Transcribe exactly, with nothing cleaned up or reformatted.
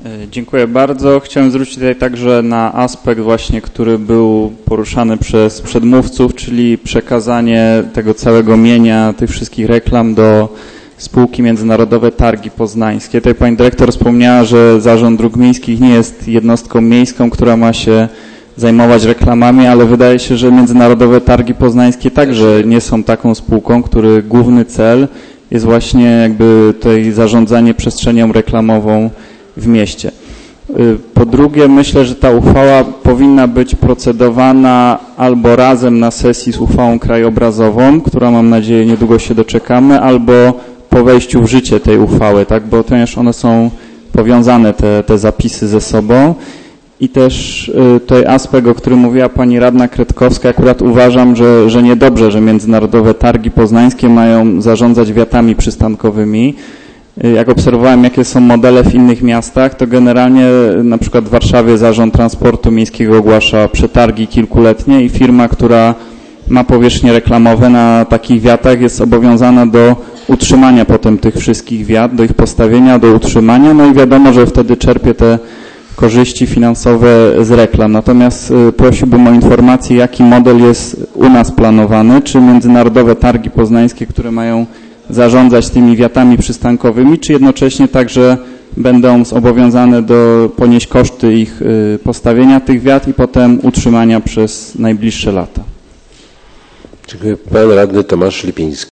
Dziękuję bardzo. Chciałem zwrócić tutaj także na aspekt właśnie, który był poruszany przez przedmówców, czyli przekazanie tego całego mienia, tych wszystkich reklam do spółki Międzynarodowe Targi Poznańskie. Tutaj pani dyrektor wspomniała, że Zarząd Dróg Miejskich nie jest jednostką miejską, która ma się zajmować reklamami, ale wydaje się, że Międzynarodowe Targi Poznańskie także nie są taką spółką, której główny cel jest właśnie jakby tutaj zarządzanie przestrzenią reklamową w mieście. Po drugie, myślę, że ta uchwała powinna być procedowana albo razem na sesji z uchwałą krajobrazową, która mam nadzieję niedługo się doczekamy, albo po wejściu w życie tej uchwały, tak, bo ponieważ one są powiązane, te, te zapisy ze sobą. I też tutaj aspekt, o którym mówiła pani radna Kretkowska, akurat uważam, że, że niedobrze, że Międzynarodowe Targi Poznańskie mają zarządzać wiatami przystankowymi. Jak obserwowałem, jakie są modele w innych miastach, to generalnie na przykład w Warszawie Zarząd Transportu Miejskiego ogłasza przetargi kilkuletnie i firma, która ma powierzchnie reklamowe na takich wiatach, jest zobowiązana do utrzymania potem tych wszystkich wiat, do ich postawienia, do utrzymania, no i wiadomo, że wtedy czerpie te korzyści finansowe z reklam. Natomiast prosiłbym o informację, jaki model jest u nas planowany, czy Międzynarodowe Targi Poznańskie, które mają zarządzać tymi wiatami przystankowymi, czy jednocześnie także będą zobowiązane do ponieść koszty ich postawienia tych wiat i potem utrzymania przez najbliższe lata. Dziękuję. Pan radny Tomasz Lipiński.